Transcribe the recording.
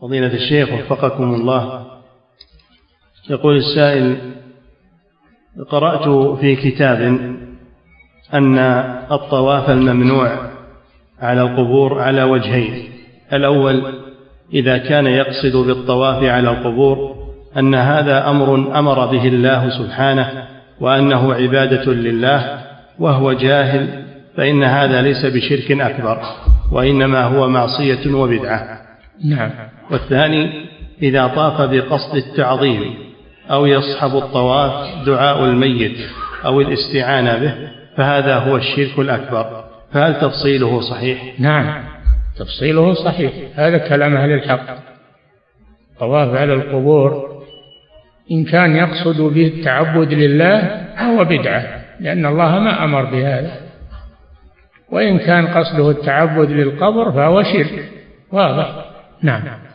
فضيلة الشيخ وفقكم الله، يقول السائل: قرأت في كتاب أن الطواف الممنوع على القبور على وجهين: الأول إذا كان يقصد بالطواف على القبور أن هذا أمر به الله سبحانه وأنه عبادة لله وهو جاهل، فإن هذا ليس بشرك أكبر وإنما هو معصية وبدعة. نعم. والثاني إذا طاف بقصد التعظيم أو يصحب الطواف دعاء الميت أو الاستعانة به فهذا هو الشرك الأكبر، فهل تفصيله صحيح؟ نعم، تفصيله صحيح، هذا كلام أهل الحق. الطواف على القبور إن كان يقصد به التعبد لله فهو بدعة، لأن الله ما أمر بهذا، وإن كان قصده التعبد للقبر فهو شرك واضح. نعم.